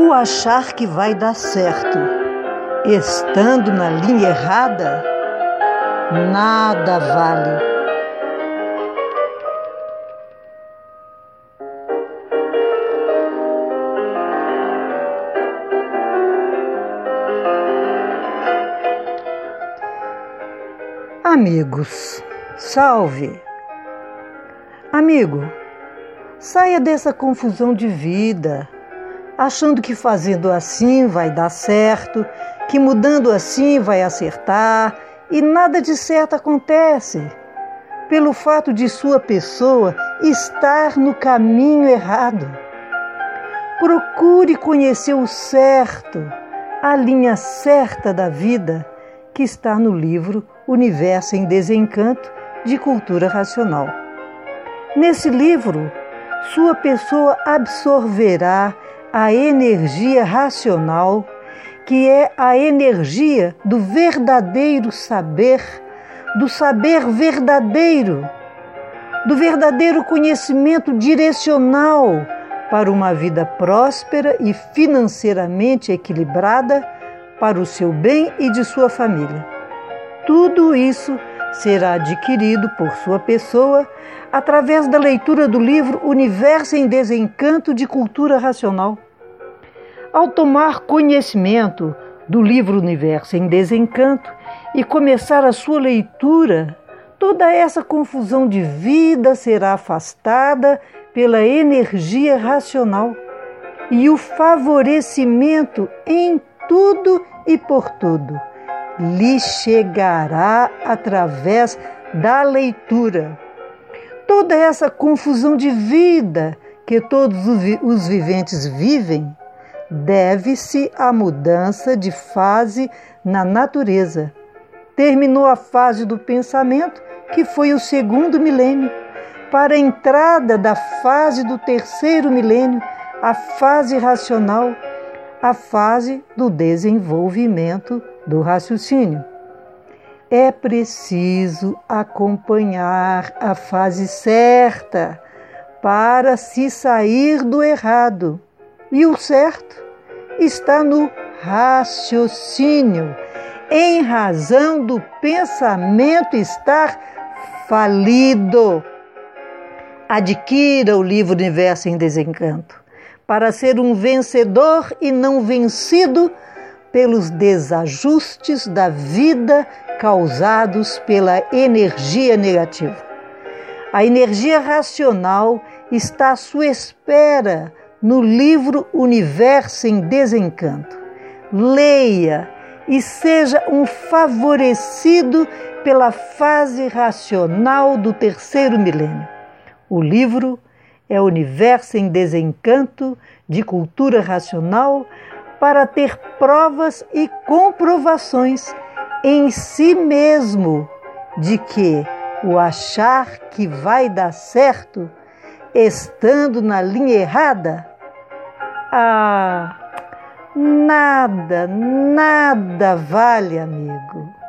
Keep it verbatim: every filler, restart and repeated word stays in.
O achar que vai dar certo, estando na linha errada, nada vale. Amigos, salve! Amigo, saia dessa confusão de vida, achando que fazendo assim vai dar certo, que mudando assim vai acertar, e nada de certo acontece, pelo fato de sua pessoa estar no caminho errado. Procure conhecer o certo, a linha certa da vida, que está no livro Universo em Desencanto, de Cultura Racional. Nesse livro, sua pessoa absorverá a energia racional, que é a energia do verdadeiro saber, do saber verdadeiro, do verdadeiro conhecimento direcional para uma vida próspera e financeiramente equilibrada para o seu bem e de sua família. Tudo isso será adquirido por sua pessoa através da leitura do livro Universo em Desencanto, de Cultura Racional. Ao tomar conhecimento do livro Universo em Desencanto e começar a sua leitura, toda essa confusão de vida será afastada pela energia racional e o favorecimento em tudo e por tudo lhe chegará através da leitura. Toda essa confusão de vida que todos os viventes vivem deve-se à mudança de fase na natureza. Terminou a fase do pensamento, que foi o segundo milênio, para a entrada da fase do terceiro milênio, a fase racional, a fase do desenvolvimento do raciocínio. É preciso acompanhar a fase certa para se sair do errado. E o certo está no raciocínio, em razão do pensamento estar falido. Adquira o livro Universo em Desencanto, para ser um vencedor e não vencido pelos desajustes da vida causados pela energia negativa. A energia racional está à sua espera no livro Universo em Desencanto. Leia e seja um favorecido pela fase racional do terceiro milênio. O livro é Universo em Desencanto, de Cultura Racional, para ter provas e comprovações em si mesmo de que o achar que vai dar certo, estando na linha errada, ah, nada, nada vale, amigo.